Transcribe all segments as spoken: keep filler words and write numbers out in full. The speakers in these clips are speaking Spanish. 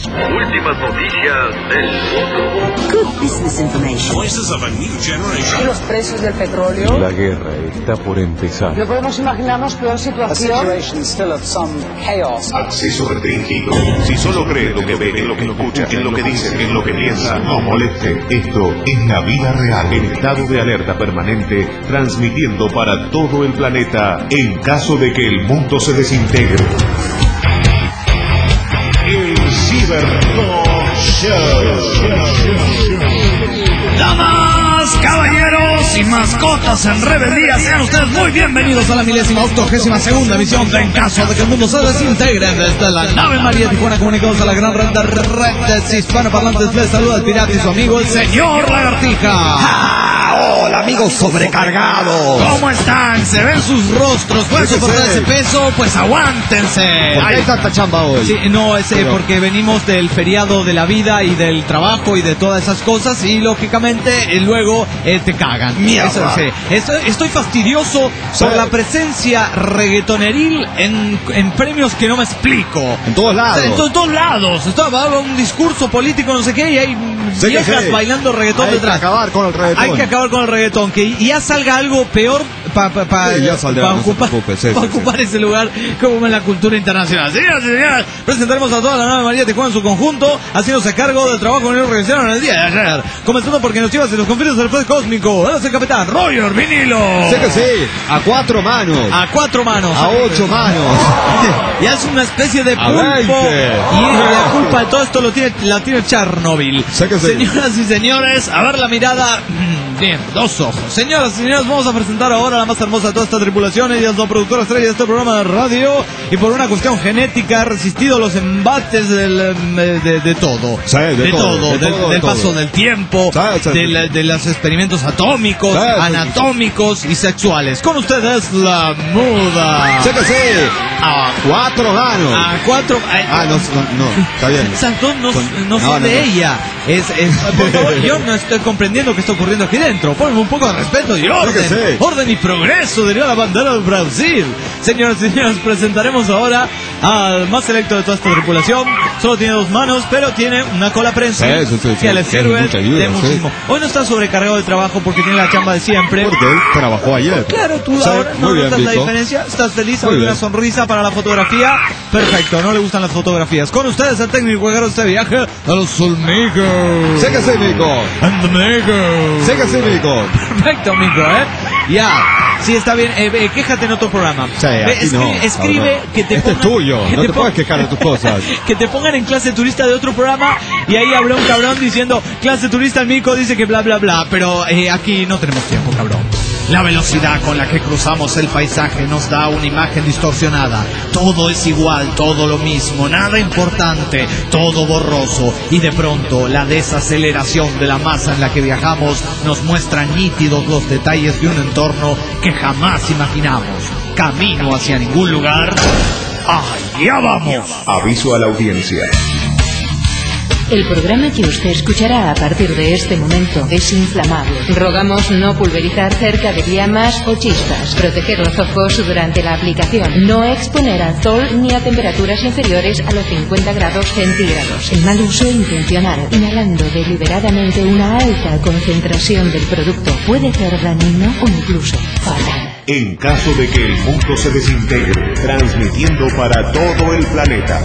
Últimas noticias del mundo. Good business information. Voices of a new generation. ¿Y los precios del petróleo? La guerra está por empezar. No podemos imaginarnos peor situación. Acceso restringido. Si solo cree lo que ve, en lo que escucha, en lo que dice, en lo que piensa, No moleste. Esto es la vida real. en estado de alerta permanente, transmitiendo para todo el planeta en caso de que el mundo se desintegre. El Cybertalk Show. Damas, caballeros y mascotas en rebeldía, sean ustedes muy bienvenidos a la milésima octogésima segunda emisión de En caso de que el mundo se desintegre desde la nave María Tijuana, comunicados a la gran red de redes hispanoparlantes. Les saluda el pirata y su amigo el señor Lagartija. ¡Ah! ¡Hola, amigos sobrecargados! ¿Cómo están? ¿Se ven sus rostros? ¿Pueden soportar ese peso? Pues aguántense. ¿Por qué hay tanta chamba hoy? Sí, no, es eh, Pero- porque venimos del feriado de la vida y del trabajo y de todas esas cosas y lógicamente eh, luego eh, te cagan. Mierda. Eso, sí. Estoy, estoy fastidioso Sí. por la presencia reggaetoneril en, en premios que no me explico. En todos lados. En to- todos lados. Estaba daba un discurso político, no sé qué, y hay Sí, que viejas sí. bailando reggaetón Hay que detrás. acabar con el reggaetón. Hay que acabar con el reggaetón, que ya salga algo peor para pa, pa, Sí, ya saldrá, pa no se ocupar, preocupe, sí, pa sí, ocupar sí. ese lugar como en la cultura internacional. Señoras y señores, presentaremos a toda la nave María Tijuana en su conjunto, haciéndose cargo del trabajo que nos realizaron el día de ayer. Comenzando porque nos llevas en los confines del juez cósmico. Él es el capitán Roger Vinilo. Sé que sí, a cuatro manos, A cuatro manos. a ocho manos. Ya es una especie de A pulpo. veinte. Y la culpa de todo esto lo tiene, la tiene Chernobyl. Sé que sí. Señoras y señores, a ver la mirada. Mm, Bien, dos ojos. Señoras y señores, vamos a presentar ahora a la más hermosa de toda esta tripulación. Ella es la productora estrella de este programa de radio. Y por una cuestión genética ha resistido los embates del, em, de, de todo. Sí, de todo, de del, todo, de del todo. paso del tiempo, Sí, sí, sí. de, la- de los experimentos atómicos, Sí, sí, sí. anatómicos y sexuales. Con ustedes, la muda. Sé que sí, a cuatro manos. A cuatro. ay, Ah, no, no, no, está bien. Esas dos no, Son- no son no, no, de no. ella. Es, es, por favor, yo no estoy comprendiendo qué está ocurriendo aquí dentro. Ponme un poco de respeto y orden. que sí. Orden y progreso, diría la bandera del Brasil. Señoras y señores, presentaremos ahora al más selecto de toda esta tripulación. Solo tiene dos manos, pero tiene una cola prensa Sí, sí, sí, que sí. le Tiene sirve mucha ayuda, de sí. muchísimo. Hoy no está sobrecargado de trabajo porque tiene la chamba de siempre. Porque él trabajó ayer. Claro, tú Sí, ahora no muy bien, notas la Vico. diferencia. ¿Estás feliz? Muy ¿Hay una bien. sonrisa para la fotografía? Perfecto, no le gustan las fotografías. Con ustedes el técnico guerrero de este viaje, a los Solmigos. Sé que sí, Mico. And the Migos. Sé que sí, Mico. Perfecto, Mico, ¿eh? Ya. Sí, está bien. Eh, eh, quéjate en otro programa. Sí, Ve, aquí escribe, no. escribe Ahora. que te Este es pongan- tuyo, que no te pon- puedes quejar de tus cosas. Que te pongan en clase turista de otro programa y ahí habrá un cabrón diciendo clase turista, el Mico dice que bla bla bla. Pero eh, aquí no tenemos tiempo, cabrón. La velocidad con la que cruzamos el paisaje nos da una imagen distorsionada. Todo es igual, todo lo mismo, nada importante, todo borroso. Y de pronto la desaceleración de la masa en la que viajamos nos muestra nítidos los detalles de un entorno que jamás imaginamos. Camino hacia ningún lugar. ¡Allá vamos! Aviso a la audiencia. El programa que usted escuchará a partir de este momento es inflamable. Rogamos no pulverizar cerca de llamas o chispas. Proteger los ojos durante la aplicación. No exponer al sol ni a temperaturas inferiores a los cincuenta grados centígrados. El mal uso intencional, inhalando deliberadamente una alta concentración del producto, puede ser dañino o incluso fatal. En caso de que el mundo se desintegre, transmitiendo para todo el planeta.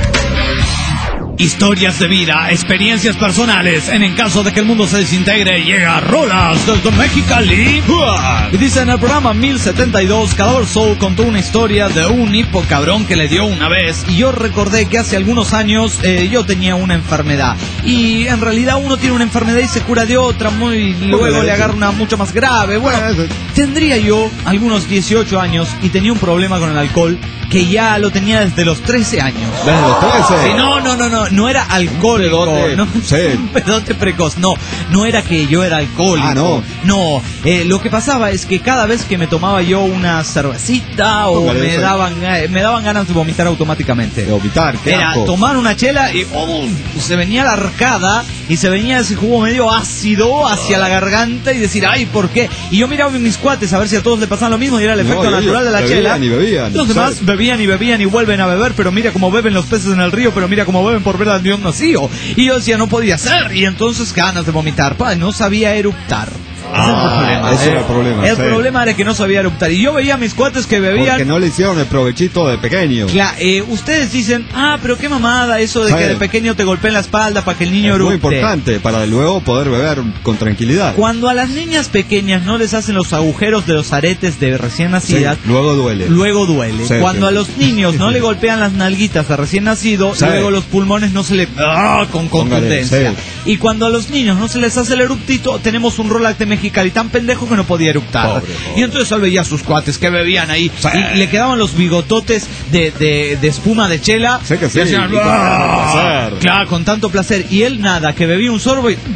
Historias de vida, experiencias personales. En el caso de que el mundo se desintegre, llega Rolas desde Mexicali. Y dice en el programa mil setenta y dos, Cadáver Soul contó una historia de un hipo cabrón que le dio una vez. Y yo recordé que hace algunos años eh, yo tenía una enfermedad. Y en realidad uno tiene una enfermedad y se cura de otra, muy luego le agarra una mucho más grave. Bueno, tendría yo algunos dieciocho años y tenía un problema con el alcohol que ya lo tenía desde los trece años. Desde los trece. Sí, no, no, no, no, no era alcohólico, Un pedote, no, sí. un pedote precoz, no, no era que yo era alcohólico, Ah, no. no, eh, lo que pasaba es que cada vez que me tomaba yo una cervecita o Póngale me eso. daban, eh, me daban ganas de vomitar automáticamente. De vomitar, qué Era asco. tomar una chela y oh, se venía la arcada y se venía ese jugo medio ácido hacia la garganta y decir, ay, ¿por qué? Y yo miraba a mis cuates a ver si a todos le pasaban lo mismo y era el efecto No, natural ellos de la bebían chela. y bebían, Los demás ¿sabes? bebían y bebían y vuelven a beber, pero mira cómo beben los peces en el río, pero mira cómo beben por ver al Dios nacido. Y yo decía, no podía ser, y entonces ganas de vomitar, pa, no sabía eructar. Ese es el problema. ese era el problema, El sí. problema era que no sabía eruptar. Y yo veía a mis cuates que bebían. Porque no le hicieron el provechito de pequeño. Claro, eh, ustedes dicen, ah, pero qué mamada eso de Sí. que de pequeño te golpeen la espalda para que el niño Es muy erupte. importante para luego poder beber con tranquilidad. Cuando a las niñas pequeñas no les hacen los agujeros de los aretes de recién Sí, nacidas, luego duele. luego duele. Sí, Cuando sí. a los niños no le golpean las nalguitas de recién nacido, Sí. luego los pulmones no se le... ¡Ah! Con contundencia. sí. Y cuando a los niños no se les hace el eruptito, tenemos un Rolac de Mexicali tan pendejo que no podía eruptar. Pobre, pobre. Y entonces él veía a sus cuates que bebían ahí Sí. y le quedaban los bigototes de, de, de espuma de chela. Sé que sí, Y hacían, y con tanto ¡ah! placer. Claro, con tanto placer. Y él nada, que bebía un sorbo y...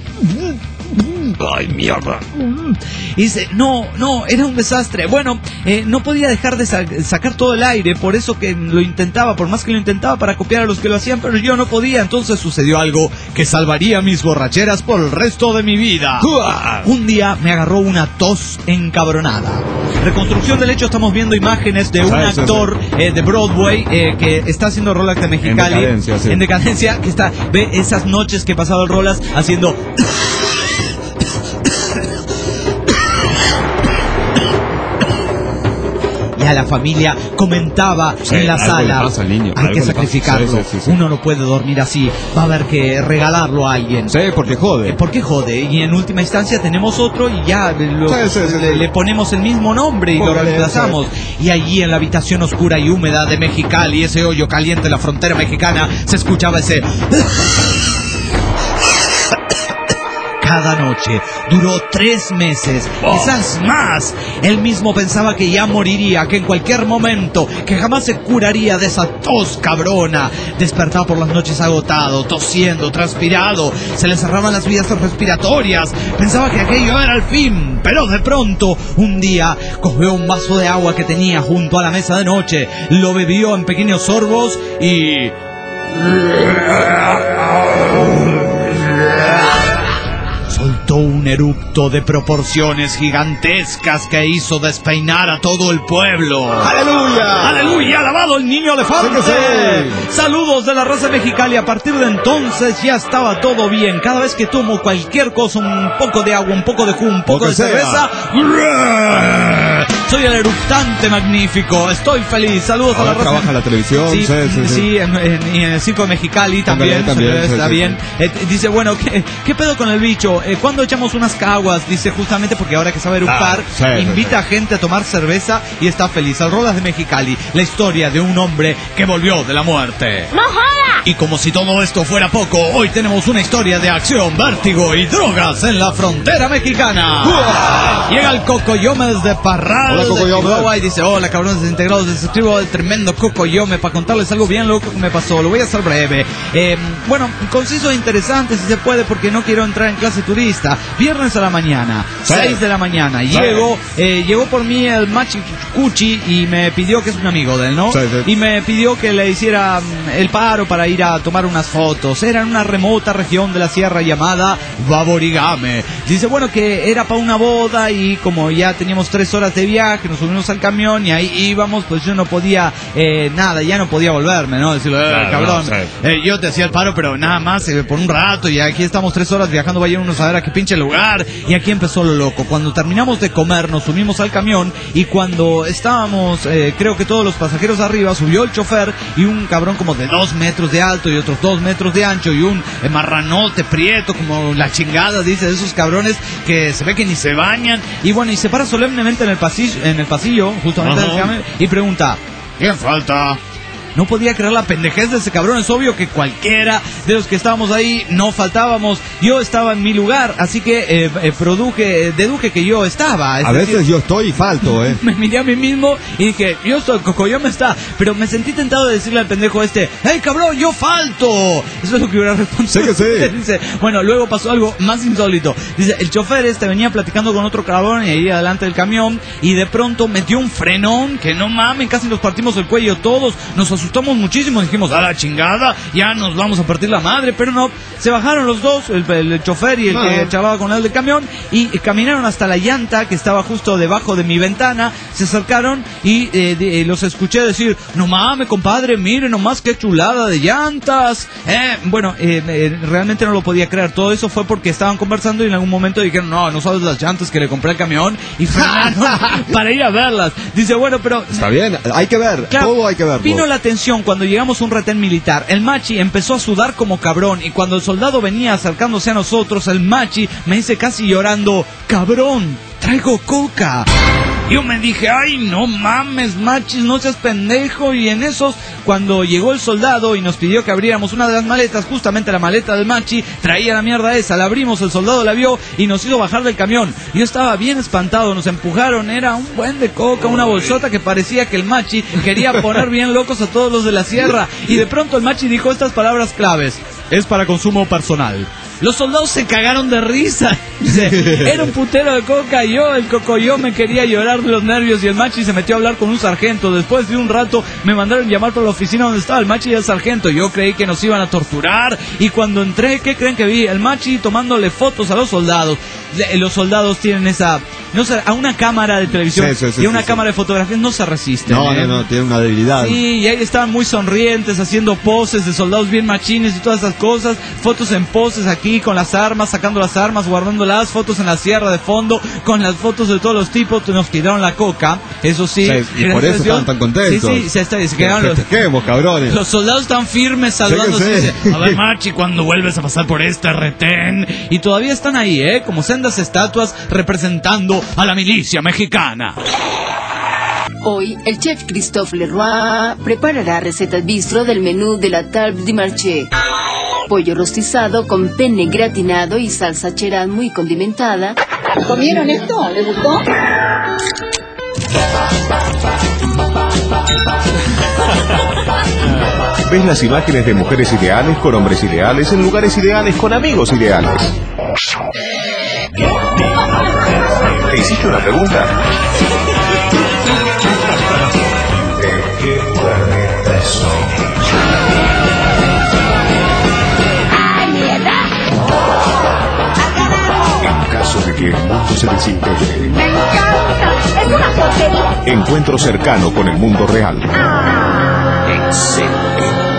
Ay, mierda. Y dice, no, no, era un desastre. Bueno, eh, no podía dejar de sa- sacar todo el aire, por eso que lo intentaba, por más que lo intentaba para copiar a los que lo hacían, pero yo no podía. Entonces sucedió algo que salvaría mis borracheras por el resto de mi vida. Un día me agarró una tos encabronada. Reconstrucción del hecho, estamos viendo imágenes de un Sí, sí, actor eh, de Broadway eh, que está haciendo Rolas de Mexicali. En decadencia, sí. En decadencia, que está, ve esas noches que pasaba el Rolas haciendo... Ya la familia comentaba Sí, en la algo sala, le pasa al niño, hay algo que le pasa. sacrificarlo, Sí, sí, sí, sí. uno no puede dormir así, va a haber que regalarlo a alguien. Sí, porque jode. Eh, ¿Por qué jode? Y en última instancia tenemos otro y ya lo- Sí, sí, sí, le, sí. le ponemos el mismo nombre y lo Póngale, reemplazamos. Y allí en la habitación oscura y húmeda de Mexicali, ese hoyo caliente en la frontera mexicana, se escuchaba ese... Cada noche duró tres meses, quizás más. Él mismo pensaba que ya moriría, que en cualquier momento, que jamás se curaría de esa tos cabrona. Despertaba por las noches agotado, tosiendo, transpirado, se le cerraban las vías respiratorias. Pensaba que aquello era el fin, pero de pronto, un día, cogió un vaso de agua que tenía junto a la mesa de noche, lo bebió en pequeños sorbos y... soltó un eructo de proporciones gigantescas que hizo despeinar a todo el pueblo. ¡Aleluya! ¡Aleluya! ¡Alabado el niño elefante! Sí que sí. Saludos de la raza Mexicali. A partir de entonces ya estaba todo bien. Cada vez que tomo cualquier cosa, un poco de agua, un poco de jugo, un poco Lo de que sea. cerveza, soy el eructante magnífico. Estoy feliz. Saludos a Ahora la raza. trabaja en la televisión. Sí, Sí, sí, sí. sí, en, en- y en el circo de Mexicali también, También, también, está sí, sí, bien. Eh, dice, bueno, ¿qué, ¿qué pedo con el bicho? Eh, ¿Cuándo echamos unas caguas? Dice, justamente porque ahora que sabe eructar, Ah, sí, sí, invita sí. a gente a tomar cerveza y está feliz. Al Rodas de Mexicali, la historia de un hombre que volvió de la muerte. ¡No joda! Y como si todo esto fuera poco, hoy tenemos una historia de acción, vértigo y drogas en la frontera mexicana. Llega el Cocoyome desde Parral, Hola, de Cocoyome. Chihuahua, y dice, hola cabrones desintegrados, les escribo el tremendo Cocoyome para contarles algo bien loco que me pasó. Lo voy a hacer breve. Eh, bueno, conciso e interesante si se puede, porque no quiero entrar en clase turista. Viernes a la mañana, Sí. seis de la mañana, Sí. llego, eh, llegó por mí el Machi Cuchi y me pidió, que es un amigo de él, ¿no? Sí, sí. Y me pidió que le hiciera mm, el paro para ir a tomar unas fotos. Era en una remota región de la sierra llamada Baborigame. Dice, bueno, que era para una boda y como ya teníamos tres horas de viaje, nos subimos al camión y ahí íbamos, pues yo no podía, eh, nada, ya no podía volverme, ¿no? Decirle, eh, Claro, cabrón, no, sí. eh, yo te hacía el paro, pero nada más, eh, por un rato, y aquí estamos tres horas viajando, vaya uno a saber a qué pinche lugar. Y aquí empezó lo loco. Cuando terminamos de comer, nos subimos al camión y cuando estábamos, eh, creo que todos los pasajeros arriba, subió el chofer y un cabrón como de dos metros de alto y otros dos metros de ancho y un eh, marranote prieto como la chingada, dice, de esos cabrones que se ve que ni se bañan. Y bueno, y se para solemnemente en el pasillo, en el pasillo, justamente Ajá. del camión, y pregunta, ¿quién falta? No podía creer la pendejez de ese cabrón. Es obvio que cualquiera de los que estábamos ahí no faltábamos. Yo estaba en mi lugar, así que eh, eh, produje, eh, deduje que yo estaba. Es A decir, veces yo estoy y falto, ¿eh? me miré a mí mismo y dije, yo estoy, Cocoyome está. Pero me sentí tentado de decirle al pendejo este, ¡hey cabrón, yo falto! Eso es lo que hubiera respondido. Sí que sí. Dice, bueno, luego pasó algo más insólito. Dice, el chofer este venía platicando con otro cabrón y ahí adelante del camión y de pronto metió un frenón que no mames, casi nos partimos el cuello todos, nos asustamos muchísimo, dijimos, a la chingada, ya nos vamos a partir la madre, pero no, se bajaron los dos, el, el chofer y el ah. que charlaba con él del camión, y caminaron hasta la llanta que estaba justo debajo de mi ventana, se acercaron y eh, de, los escuché decir, no mames, compadre, mire nomás qué chulada de llantas. Eh, bueno, eh, eh, realmente no lo podía creer, todo eso fue porque estaban conversando y en algún momento dijeron, no, no sabes las llantas que le compré al camión, y frenaron para ir a verlas. Dice, bueno, pero... Está bien, hay que ver, claro, todo hay que verlo. Vino la atención cuando llegamos a un retén militar. El machi empezó a sudar como cabrón y cuando el soldado venía acercándose a nosotros, el machi me dice casi llorando, cabrón, traigo coca. Yo me dije, ay, no mames, machis, no seas pendejo. Y en esos, cuando llegó el soldado y nos pidió que abriéramos una de las maletas, justamente la maleta del machi, traía la mierda esa, la abrimos, el soldado la vio y nos hizo bajar del camión. Yo estaba bien espantado, nos empujaron, era un buen de coca, una bolsota que parecía que el machi quería poner bien locos a todos los de la sierra. Y de pronto el machi dijo estas palabras claves, es para consumo personal. Los soldados se cagaron de risa. Era un putero de coca y yo, el cocoyo, me quería llorar de los nervios y el machi se metió a hablar con un sargento. Después de un rato me mandaron llamar por la oficina donde estaba el machi y el sargento. Yo creí que nos iban a torturar y cuando entré, ¿qué creen que vi? El machi tomándole fotos a los soldados. Los soldados tienen esa... no sé, a una cámara de televisión sí, sí, sí, y a una sí, cámara sí. de fotografías no se resisten. No, ¿eh? no, no, tienen una debilidad. Sí, y ahí estaban muy sonrientes, haciendo poses de soldados bien machines y todas esas cosas. Fotos en poses aquí, con las armas, sacando las armas, guardándolas. Fotos en la sierra de fondo, con las fotos de todos los tipos. Nos quitaron la coca, eso sí. sí y por eso estaban tan contentos. Sí, sí, se, se, se quedaron los... Festejemos, cabrones. Los soldados están firmes, saludándose. Sí, sí. A ver, machi, cuando vuelves a pasar por este retén. Y todavía están ahí, ¿eh? Como sendas estatuas representando a la milicia mexicana. Hoy, el chef Christophe Leroy preparará recetas bistro del menú de la table du marché. Pollo rostizado con penne gratinado y salsa cheddar muy condimentada. ¿Comieron esto? ¿Les gustó? Ves las imágenes de mujeres ideales con hombres ideales en lugares ideales con amigos ideales. ¿Te hiciste una pregunta? ¿De qué planeta soy? En caso de que el mundo se desintegre. ¡Me encanta! ¡Es una porquería! Encuentro cercano con el mundo real. Excelente.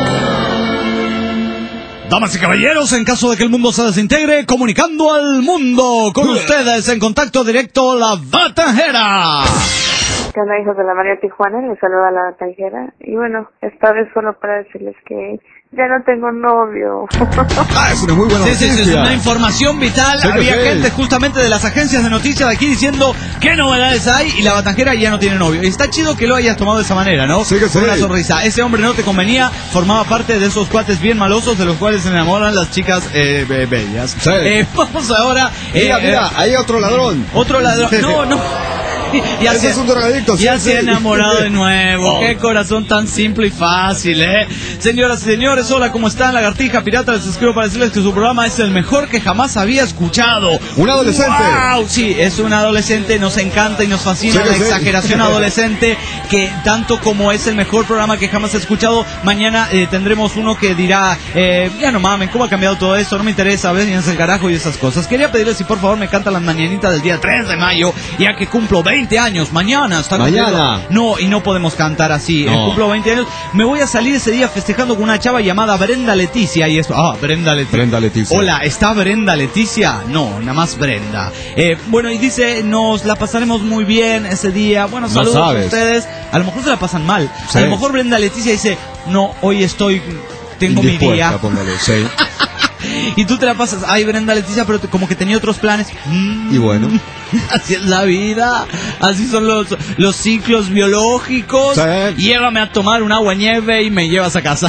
Damas y caballeros, en caso de que el mundo se desintegre, comunicando al mundo con ustedes en contacto directo, la Batanjera. ¿Qué onda, hijos de la María Tijuana? Les saluda la Batanjera. Y bueno, esta vez solo para decirles que ya no tengo novio. Ah, es una muy buena noticia. Sí, sí, sí, es una información vital. Sí, Había sí. gente justamente de las agencias de noticias de aquí diciendo qué novedades hay y la Batanjera ya no tiene novio. Y está chido que lo hayas tomado de esa manera, ¿no? Sí, que sí. Con una sonrisa. Ese hombre no te convenía, formaba parte de esos cuates bien malosos de los cuales se enamoran las chicas eh, be bellas. Sí. Eh, vamos ahora... Mira, eh, mira, hay otro ladrón. Otro ladrón. No, no. Ya, se, es un drogadicto, ya sí, se ha sí. enamorado de nuevo. Oh. Qué corazón tan simple y fácil, ¿eh? Señoras y señores, hola, ¿cómo están? Lagartija Pirata, les escribo para decirles que su programa es el mejor que jamás había escuchado. ¿Un adolescente? ¡Wow! Sí, es un adolescente, nos encanta y nos fascina sí, la sí. exageración adolescente, que tanto como es el mejor programa que jamás he escuchado, mañana eh, tendremos uno que dirá, eh, ya no mamen, ¿cómo ha cambiado todo esto? No me interesa, véanse el carajo y esas cosas. Quería pedirles si por favor me cantan las mañanitas del día tres de mayo, ya que cumplo veinte años, mañana. Está Mañana. No, y no podemos cantar así. No. Eh, cumplo veinte años. Me voy a salir ese día festejando con una chava llamada Brenda Leticia. Y esto, ah, Brenda Leticia. Brenda Leticia. Hola, ¿está Brenda Leticia? No, nada más Brenda. Eh, bueno, y dice, nos la pasaremos muy bien ese día. Bueno, saludos no a ustedes. A lo mejor se la pasan mal. Sí. A lo mejor Brenda Leticia dice, no, hoy estoy, tengo mi día. Póngale, sí. Y tú te la pasas, ay, Brenda Leticia, pero te, como que tenía otros planes. Mm, y bueno. Así es la vida, así son los, los ciclos biológicos. Sí. Llévame a tomar un agua nieve y me llevas a casa.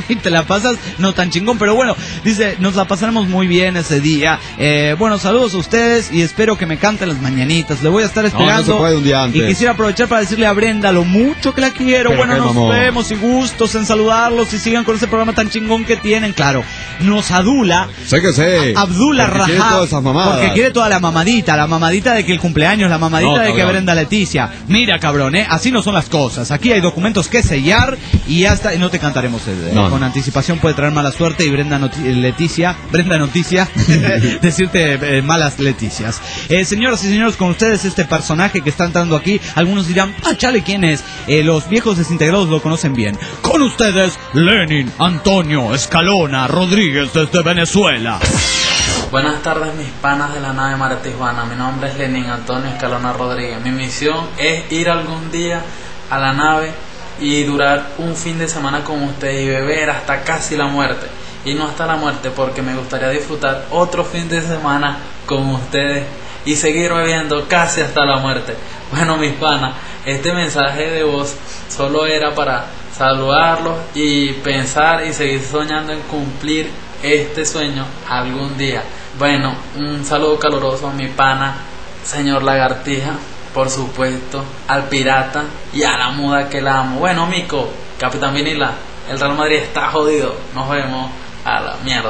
y te la pasas no tan chingón, pero bueno, dice, nos la pasaremos muy bien ese día. Eh, bueno, saludos a ustedes y espero que me canten las mañanitas. Le voy a estar esperando. No, no se puede un día antes. Y quisiera aprovechar para decirle a Brenda lo mucho que la quiero. Pero bueno, nos mamón. vemos y gustos en saludarlos y sigan con ese programa tan chingón que tienen. Claro, nos adula. Sé que sé. Abdullah Porque quiere Rajab. todas esas mamadas. Porque quiere toda la mamadita, la mamadita de que el cumpleaños, la mamadita No, de que cabrón. Brenda Leticia. Mira, cabrón, ¿eh? Así no son las cosas. Aquí hay documentos que sellar y ya está. Y no te cantaremos eh, No, con no. anticipación, puede traer mala suerte y Brenda Noti- Leticia, Brenda Noticia, decirte eh, malas Leticias. Eh, señoras y señores, con ustedes este personaje que está entrando aquí. Algunos dirán, ah, chale, ¿quién es? Eh, los viejos desintegrados lo conocen bien. Con ustedes, Lenin Antonio Escalona Rodríguez desde Venezuela. Buenas tardes, mis panas de la nave Mare Tijuana. Mi nombre es Lenin Antonio Escalona Rodríguez. Mi misión es ir algún día a la nave y durar un fin de semana con ustedes y beber hasta casi la muerte. Y no hasta la muerte, porque me gustaría disfrutar otro fin de semana con ustedes y seguir bebiendo casi hasta la muerte. Bueno, mis panas, este mensaje de voz solo era para saludarlos y pensar y seguir soñando en cumplir este sueño algún día. Bueno, un saludo caluroso a mi pana, señor Lagartija, por supuesto, al pirata y a la muda que la amo. Bueno, Mico, Capitán Vinila, el Real Madrid está jodido. Nos vemos a la mierda.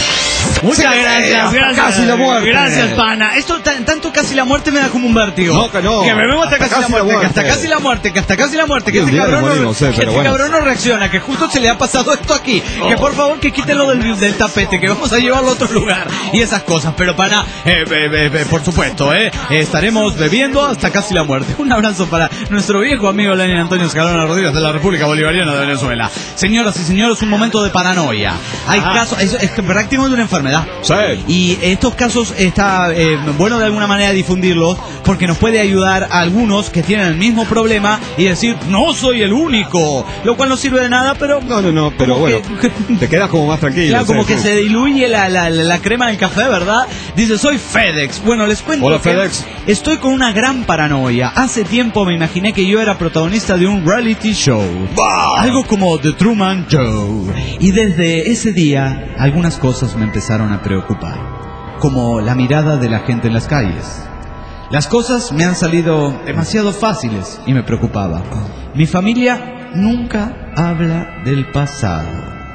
Muchas gracias, gracias. Casi la muerte. Gracias, pana. Esto tan- tanto casi la muerte me da como un vértigo. No, que no. Que bebemos hasta, Hasta casi, la muerte, que hasta casi la muerte, que hasta casi la muerte, que Sí, un este día cabrón, nos no, morimos, eh, que pero este bueno. cabrón no reacciona, que justo se le ha pasado esto aquí. Que por favor que quítenlo del, del tapete, que vamos a llevarlo a otro lugar y esas cosas. Pero pana, eh, eh, eh, eh, por supuesto, eh, eh, estaremos bebiendo hasta casi la muerte. Un abrazo para nuestro viejo amigo Lenin Antonio Escalona Rodríguez de la República Bolivariana de Venezuela. Señoras y señores, un momento de paranoia. Hay casos, es, es prácticamente una enfermedad. Sí. Y estos casos está eh, bueno de alguna manera difundirlos porque nos puede ayudar a algunos que tienen el mismo problema y decir, no soy el único, lo cual no sirve de nada, pero... No, no, no, pero como bueno, que- te quedas como más tranquilo. Claro, como ¿sí? que se diluye la, la, la, la crema del café, ¿verdad? Dice, soy FedEx. Bueno, les cuento Hola, que FedEx. estoy con una gran paranoia. Hace tiempo me imaginé que yo era protagonista de un reality show. Algo como The Truman Show. Y desde ese día, algunas cosas me empezaron a preocupar. Como la mirada de la gente en las calles. Las cosas me han salido demasiado fáciles y me preocupaba. Mi familia nunca habla del pasado.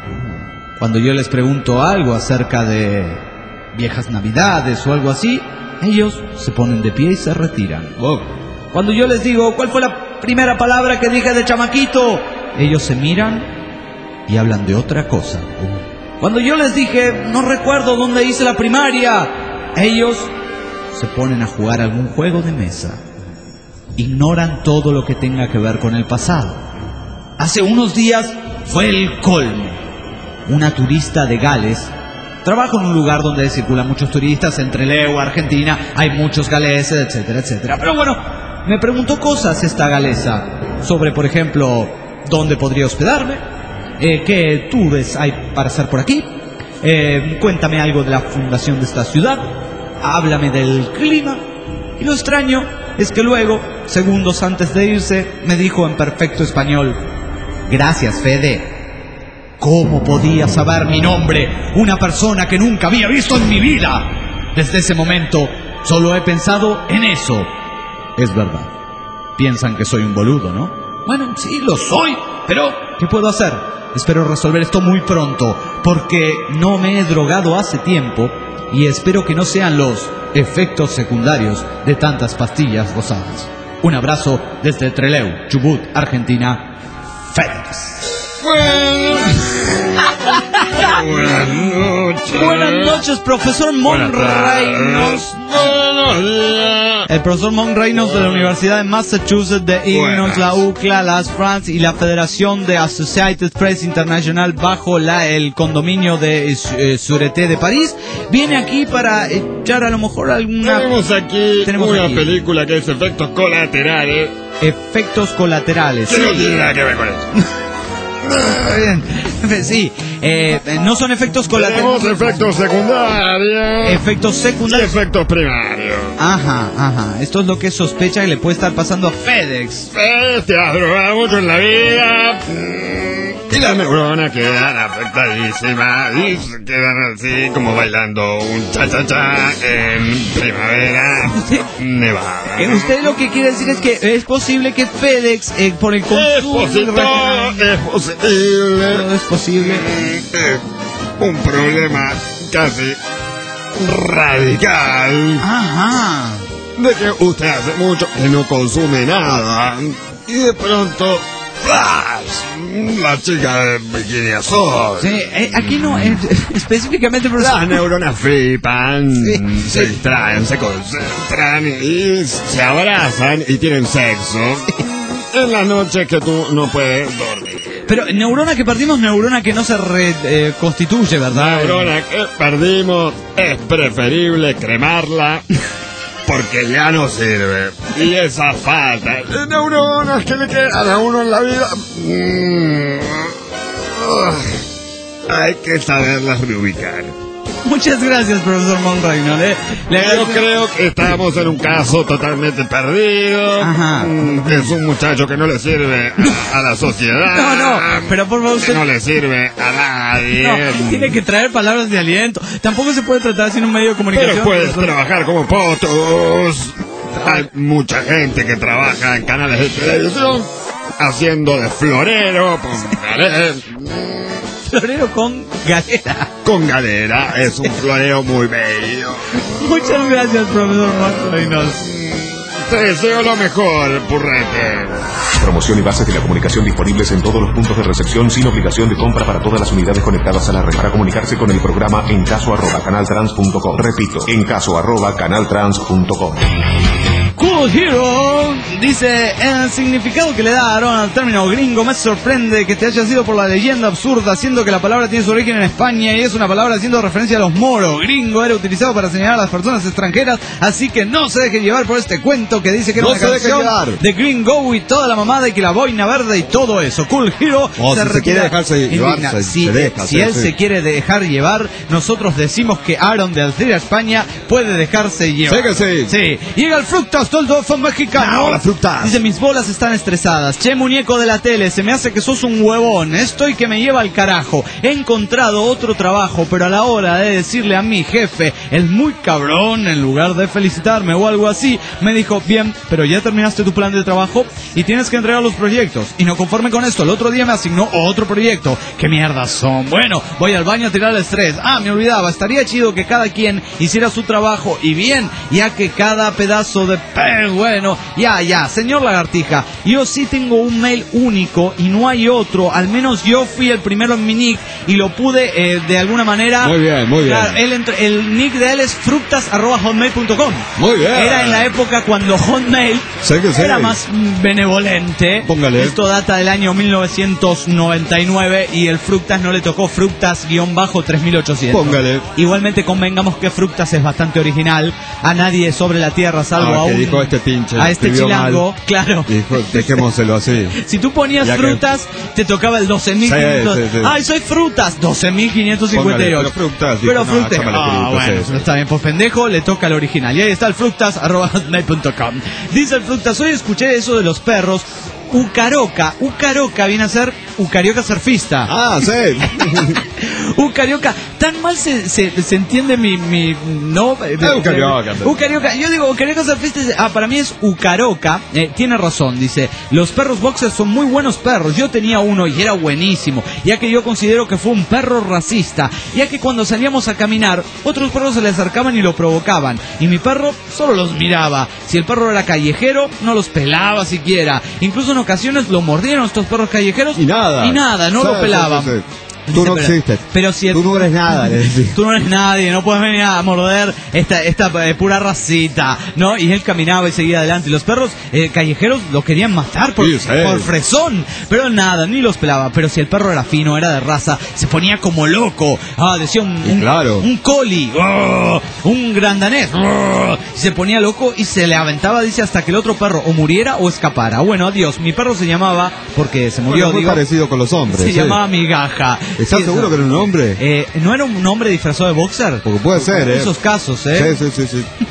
Cuando yo les pregunto algo acerca de viejas navidades o algo así, ellos se ponen de pie y se retiran. Cuando yo les digo, ¿cuál fue la primera palabra que dije de chamaquito? Ellos se miran y hablan de otra cosa. Cuando yo les dije, no recuerdo dónde hice la primaria, ellos se ponen a jugar algún juego de mesa. Ignoran todo lo que tenga que ver con el pasado. Hace unos días fue el colmo. Una turista de Gales, trabajo en un lugar donde circulan muchos turistas, entre Leo, Argentina, hay muchos galeses, etcétera, etcétera. Pero bueno, me preguntó cosas esta galesa sobre, por ejemplo, dónde podría hospedarme. Eh, ¿Qué tours hay para hacer por aquí? Eh, cuéntame algo de la fundación de esta ciudad. Háblame del clima. Y lo extraño es que luego, segundos antes de irse, me dijo en perfecto español, gracias, Fede. ¿Cómo podía saber mi nombre una persona que nunca había visto en mi vida? Desde ese momento, solo he pensado en eso. Es verdad. Piensan que soy un boludo, ¿no? Bueno, sí, lo soy, pero ¿qué puedo hacer? Espero resolver esto muy pronto, porque no me he drogado hace tiempo y espero que no sean los efectos secundarios de tantas pastillas rosadas. Un abrazo desde Trelew, Chubut, Argentina, FedEx. Buenas noches. Buenas noches, profesor Monreinos. El profesor Monreinos de la Universidad de Massachusetts, de Illinois, la U C L A, las France y la Federación de Associated Press International bajo la, el condominio de eh, Sûreté de París, viene aquí para echar a lo mejor alguna... Tenemos aquí Tenemos una aquí. película que es Efectos Colaterales. Efectos colaterales. Que no tiene nada que ver con eso. Está bien. Sí, eh, no son efectos colaterales. Tenemos efectos secundarios. Efectos Y secundarios. efectos primarios. Ajá, ajá. Esto es lo que sospecha que le puede estar pasando a FedEx. Eh, te has drogado mucho en la vida. Y las neuronas quedan afectadísimas y se quedan así como bailando un cha-cha-cha en primavera nevada. Eh, usted lo que quiere decir es que es posible que FedEx, eh, por el Es consumo... posible, todo es posible. Todo es posible. Es un problema casi radical. Ajá. De que usted hace mucho que no consume nada y de pronto ¡flash! La chica de bikini azul. Sí, eh, aquí no, eh, específicamente... Por las neuronas flipan, sí, se sí. distraen, se concentran y se abrazan y tienen sexo en las noches que tú no puedes dormir. Pero neurona que perdimos, neurona que no se reconstituye, eh, ¿verdad? Neurona que perdimos, es preferible cremarla porque ya no sirve. Y esa falta de neuronas que le quedan a uno en la vida, mmm, uh, hay que saberlas reubicar. Muchas gracias, profesor Monreynolds. Eh. Le Yo creo que estamos en un caso totalmente perdido. Ajá. Mm, Es un muchacho que no le sirve a, a la sociedad. No, no, pero por favor usted... Que no le sirve a nadie. No, tiene que traer palabras de aliento. Tampoco se puede tratar sin un medio de comunicación. Pero puedes trabajar como potos. Hay mucha gente que trabaja en canales de televisión haciendo de florero. Florero con galera. Con galera, es un florero muy bello. Muchas gracias, profesor Monreynolds. Te deseo lo mejor, Purrete. Promoción y bases de la comunicación disponibles en todos los puntos de recepción sin obligación de compra para todas las unidades conectadas a la red. Para comunicarse con el programa en caso arroba canaltrans punto com. Repito, en caso arroba canaltrans punto com. Cool Hero dice: el significado que le da Aaron al término gringo me sorprende que te haya sido por la leyenda absurda, siendo que la palabra tiene su origen en España y es una palabra haciendo referencia a los moros. Gringo era utilizado para señalar a las personas extranjeras, así que no se dejen llevar por este cuento que dice que era no una se canción llevar. de Green Go y toda la mamada y que la boina verde y todo eso. Cool Hero oh, se, si se quiere dejarse llevar, se, si, se deja, si sí, él sí. se quiere dejar llevar, nosotros decimos que Aaron de Alcira España puede dejarse llevar. Sí que sí. Sí. Llega el Fructas, todo fue mexicano. No, las frutas. Dice: mis bolas están estresadas. Che, muñeco de la tele, se me hace que sos un huevón. Estoy que me lleva al carajo. He encontrado otro trabajo, pero a la hora de decirle a mi jefe, el muy cabrón, en lugar de felicitarme o algo así, me dijo: bien, pero ya terminaste tu plan de trabajo y tienes que entregar los proyectos. Y no conforme con esto, el otro día me asignó otro proyecto. ¿Qué mierdas son? Bueno, voy al baño a tirar el estrés. Ah, me olvidaba, estaría chido que cada quien hiciera su trabajo y bien, ya que cada pedazo de pe... bueno, ya, ya, señor Lagartija, yo sí tengo un mail único y no hay otro, al menos yo fui el primero en mi nick y lo pude eh, de alguna manera... Muy bien, muy bien. Claro, él entró, el nick de él es fructas arroba hotmail punto com. Muy bien. Era en la época cuando Hotmail sé que sé. era más benevolente. Póngale. Esto data del año mil novecientos noventa y nueve y el Fructas no le tocó Fructas-tres mil ochocientos. Póngale. Igualmente convengamos que Fructas es bastante original. A nadie sobre la tierra, salvo ah, a que un... dijo este pinche. a este chilango, mal. Claro. Dijo, dejémoselo así. Si tú ponías ya frutas, que... te tocaba el doce mil quinientos. Sí, sí, sí. ¡Ay, soy frutas! doce mil quinientos cincuenta y ocho. Pero frutas. Pero dijo, frutas. No, ah, bueno, sí. Está bien, pues pendejo, le toca el original. Y ahí está el fructas arroba hotmail punto com. Dice el Fructas: hoy escuché eso de los perros. Ucaroca, Ucaroca viene a ser Ucarioca surfista. Ah, sí. Ucarioca, tan mal se, se, se entiende mi, mi no. Eh, Ucarioca. Ucarioca, yo digo Ucarioca surfista. Ah, para mí es Ucaroca. Eh, tiene razón, dice: los perros boxers son muy buenos perros. Yo tenía uno y era buenísimo, ya que yo considero que fue un perro racista, ya que cuando salíamos a caminar, otros perros se le acercaban y lo provocaban, y mi perro solo los miraba. Si el perro era callejero, no los pelaba siquiera. Incluso en ocasiones lo mordieron estos perros callejeros y nada, y nada, no sí, lo pelaban. Sí, sí, sí. Tú no pero, existes. Pero si el, tú no eres nada. Tú no eres nadie, no puedes venir a morder esta esta eh, pura racita, ¿no? Y él caminaba y seguía adelante. Y los perros eh, callejeros lo querían matar por, sí, sí. por fresón. Pero nada, ni los pelaba. Pero si el perro era fino, era de raza, se ponía como loco. Ah, decía un, un, claro. un coli, oh, un grandanés. Oh, y se ponía loco y se le aventaba, dice, hasta que el otro perro o muriera o escapara. Bueno, adiós. Mi perro se llamaba, porque se murió, bueno, muy digo, parecido con los hombres. Se sí. llamaba Migaja. ¿Estás sí, seguro eso. que era un hombre? Eh, ¿No era un hombre disfrazado de boxer? Porque puede ser, ¿eh? Esos casos, ¿eh? Sí, sí, sí, sí.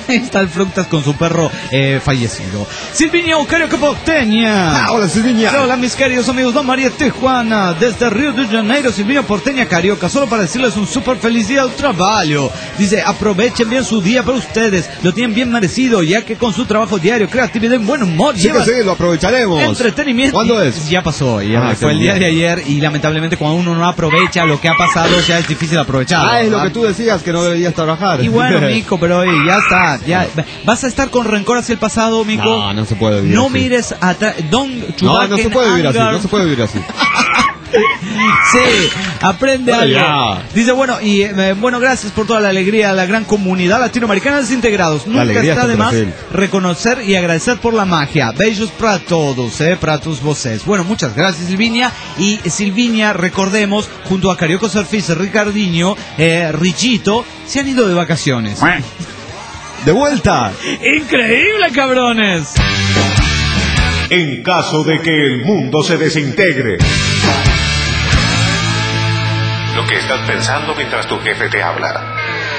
Ahí está el Fructas con su perro eh, fallecido. Silviña Carioca Porteña. Ah, hola Silviña. Hola mis queridos amigos, Don María Tijuana, desde Río de Janeiro, Silviña Porteña Carioca, solo para decirles un súper feliz día al trabajo. Dice, aprovechen bien su día para ustedes, lo tienen bien merecido, ya que con su trabajo diario, creatividad y buen humor, sí que sí, lo aprovecharemos. Entretenimiento. ¿Cuándo es? Ya pasó, ya ah, fue el día de ayer, y lamentablemente cuando uno no aprovecha lo que ha pasado, ya es difícil aprovechar. Ah, es lo que tú decías, que no deberías trabajar. Y bueno, Mico, pero oye, ya está, ya. ¿Vas a estar con rencor hacia el pasado, Mico? No, no se puede vivir No así. mires atrás, don't No, no se puede vivir así, no se puede vivir así. Sí, aprende bueno, algo. Ya. Dice, bueno, y eh, bueno, gracias por toda la alegría, la gran comunidad latinoamericana desintegrados. Nunca está de más reconocer y agradecer por la magia. Besos para todos, eh, para tus voces. Bueno, muchas gracias, Silviña. Y Silviña, recordemos, junto a Carioca Surfista, Ricardinho, eh, Richito, se han ido de vacaciones. ¡De vuelta! ¡Increíble, cabrones! En caso de que el mundo se desintegre. Lo que estás pensando mientras tu jefe te habla.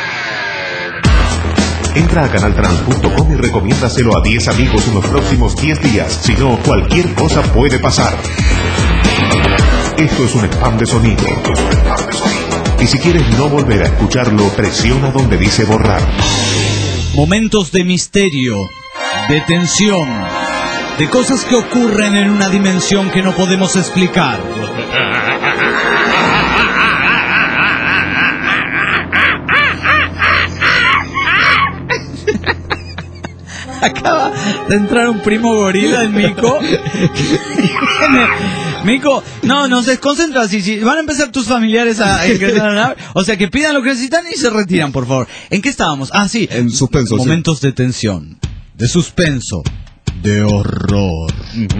Entra a canal trans punto com y recomiéndaselo a diez amigos en los próximos diez días. Si no, cualquier cosa puede pasar. Esto es un spam de sonido. Y si quieres no volver a escucharlo, presiona donde dice borrar. Momentos de misterio, de tensión, de cosas que ocurren en una dimensión que no podemos explicar. Acaba de entrar un primo gorila en Mico. Mico, no, nos desconcentras. Si, si van a empezar tus familiares a, a ingresar a la nave, o sea que pidan lo que necesitan y se retiran, por favor. ¿En qué estábamos? Ah, sí. En suspenso. Momentos sí. de tensión, de suspenso, de horror.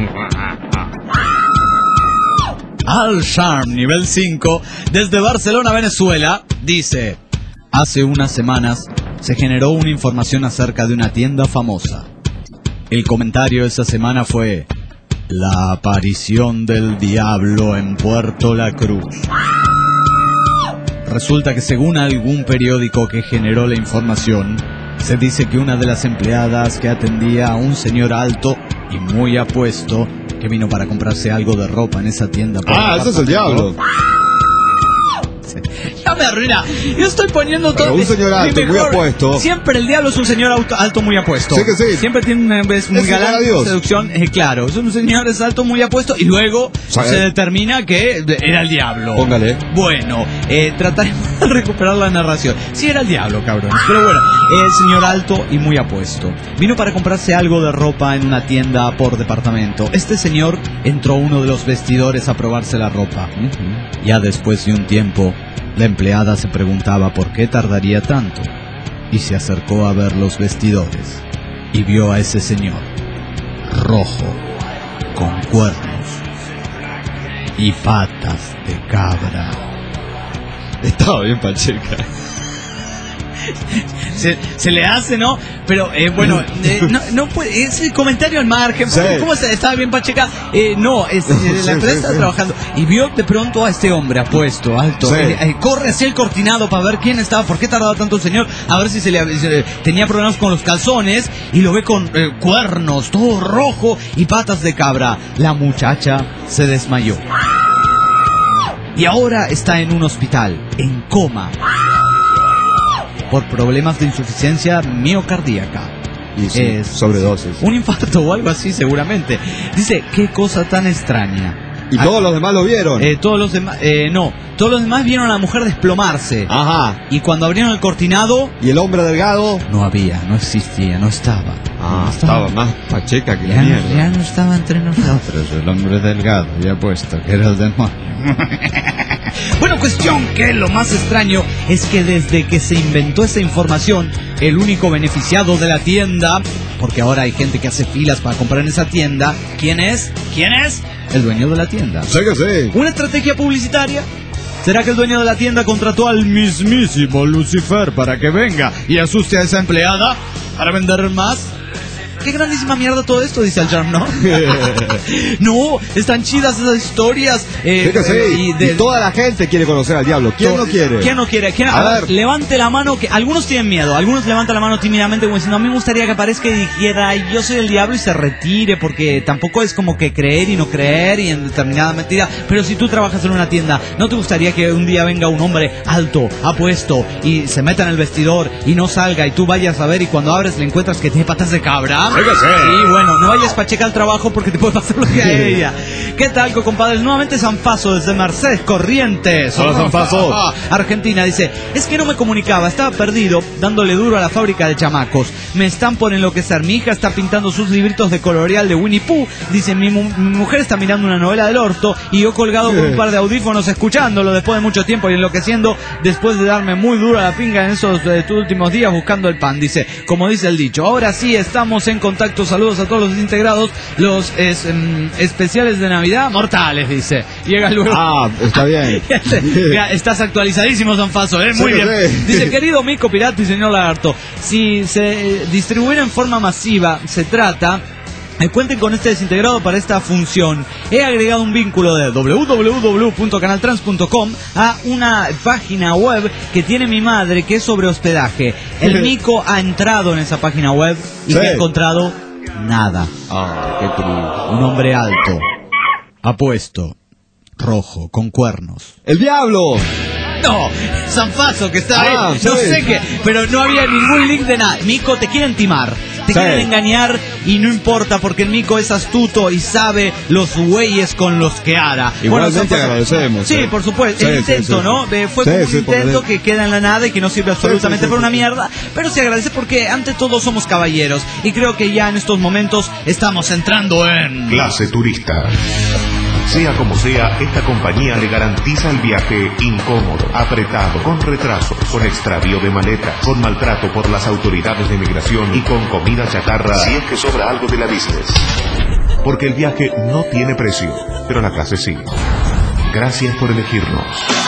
Al Sharm, nivel cinco, desde Barcelona, Venezuela, dice: hace unas semanas se generó una información acerca de una tienda famosa. El comentario esa semana fue: la aparición del diablo en Puerto La Cruz. Resulta que según algún periódico que generó la información, se dice que una de las empleadas que atendía a un señor alto y muy apuesto, que vino para comprarse algo de ropa en esa tienda. Ah, ese es el diablo. Ya me arruina. Yo estoy poniendo todo. Pero un señor alto, muy apuesto. Siempre el diablo es un señor alto, alto muy apuesto. Sí que sí. Siempre tiene una vez muy galán, seducción. Eh, claro, es un señor es alto muy apuesto y luego ¿sabes? Se determina que era el diablo. Póngale. Bueno, eh, trataremos de recuperar la narración. Sí era el diablo, cabrones. Pero bueno, el señor alto y muy apuesto vino para comprarse algo de ropa en una tienda por departamento. Este señor entró a uno de los vestidores a probarse la ropa. Uh-huh. Ya después de un tiempo, la empleada se preguntaba por qué tardaría tanto y se acercó a ver los vestidores y vio a ese señor rojo, con cuernos y patas de cabra. Estaba bien Pacheca. Se, se le hace, ¿no? Pero, eh, bueno, eh, no, no puede, es el comentario al margen. Sí. ¿Cómo está? ¿Estaba bien Pacheca? Eh, no, es, eh, la empresa sí, está sí. trabajando. Y vio de pronto a este hombre apuesto, alto. Sí. Eh, eh, corre hacia el cortinado para ver quién estaba, por qué tardaba tanto el señor. A ver si se le se, tenía problemas con los calzones. Y lo ve con eh, cuernos, todo rojo y patas de cabra. La muchacha se desmayó. Y ahora está en un hospital, en coma, por problemas de insuficiencia miocardíaca. Y sí, es sobredosis. Un infarto o algo así seguramente. Dice, qué cosa tan extraña. ¿Y todos los demás lo vieron? Eh, todos los demás, eh, no, todos los demás vieron a la mujer desplomarse. Ajá. Y cuando abrieron el cortinado... ¿Y el hombre delgado? No había, no existía, no estaba. Ah, no estaba. estaba más Pacheca que ya la mierda. No, ya no estaba entre nosotros el hombre delgado, ya puesto que era el demonio. Bueno, cuestión que lo más extraño es que desde que se inventó esa información, el único beneficiado de la tienda, porque ahora hay gente que hace filas para comprar en esa tienda, ¿quién es? ¿Quién es? El dueño de la tienda. Sí que sí. ¿Una estrategia publicitaria? ¿Será que el dueño de la tienda contrató al mismísimo Lucifer para que venga y asuste a esa empleada para vender más? qué grandísima mierda todo esto, dice el Jam, ¿no? No, están chidas esas historias. Eh, sí, sí. eh, y, de, y toda la gente quiere conocer al diablo. ¿Quién to, no quiere? ¿Quién no quiere? ¿Quién, a, a ver, ver, levante la mano. Que algunos tienen miedo, algunos levantan la mano tímidamente como diciendo, a mí me gustaría que aparezca y dijera, yo soy el diablo y se retire, porque tampoco es como que creer y no creer y en determinada mentira. Pero si tú trabajas en una tienda, ¿no te gustaría que un día venga un hombre alto, apuesto y se meta en el vestidor y no salga y tú vayas a ver y cuando abres le encuentras que tiene patas de cabra? Sí, bueno, no vayas pacheca al trabajo porque te puede pasar lo que a ella. ¿Qué tal, compadres? Nuevamente Sanfaso desde Mercedes Corrientes. Hola, Sanfaso. Argentina dice, es que no me comunicaba, estaba perdido dándole duro a la fábrica de chamacos. Me están por enloquecer. Mi hija está pintando sus libritos de coloreal de Winnie Pooh. Dice, mi, mu mi mujer está mirando una novela del orto y yo colgado con un par de audífonos escuchándolo después de mucho tiempo y enloqueciendo después de darme muy duro a la pinga en esos eh, últimos días buscando el pan. Dice, como dice el dicho, ahora sí estamos en contacto. Saludos a todos los integrados. Los es, um, especiales de Navidad mortales, dice. Llega luego. Ah, está bien. Estás actualizadísimo, Sanfaso, ¿eh? Muy sí, bien. Sí. Dice, querido Mico Pirata y señor Lagarto, si se distribuyen en forma masiva, se trata... Eh, cuenten con este desintegrado para esta función. He agregado un vínculo de doble u doble u doble u punto canal trans punto com a una página web que tiene mi madre que es sobre hospedaje. El Mico ha entrado en esa página web y sí. que ha encontrado nada. Ah, qué triste. Un hombre alto, apuesto, rojo, con cuernos. ¡El diablo! No, Sanfaso que está ah, ahí, sí. no sé qué, pero no había ningún link de nada. Mico, te quieren timar, te sí. quieren engañar y no importa porque el Mico es astuto y sabe los güeyes con los que hará. Igualmente bueno, agradecemos. Sí, eh. por supuesto, sí, el intento, sí, sí. ¿no? Eh, fue sí, como un sí, intento que queda en la nada y que no sirve absolutamente sí, sí, sí, para una mierda, pero se agradece porque ante todo somos caballeros y creo que ya en estos momentos estamos entrando en... Clase turista. Sea como sea, esta compañía le garantiza el viaje incómodo, apretado, con retrasos, con extravío de maletas, con maltrato por las autoridades de migración y con comida chatarra si es que sobra algo de la business. Porque el viaje no tiene precio, pero la clase sí. Gracias por elegirnos.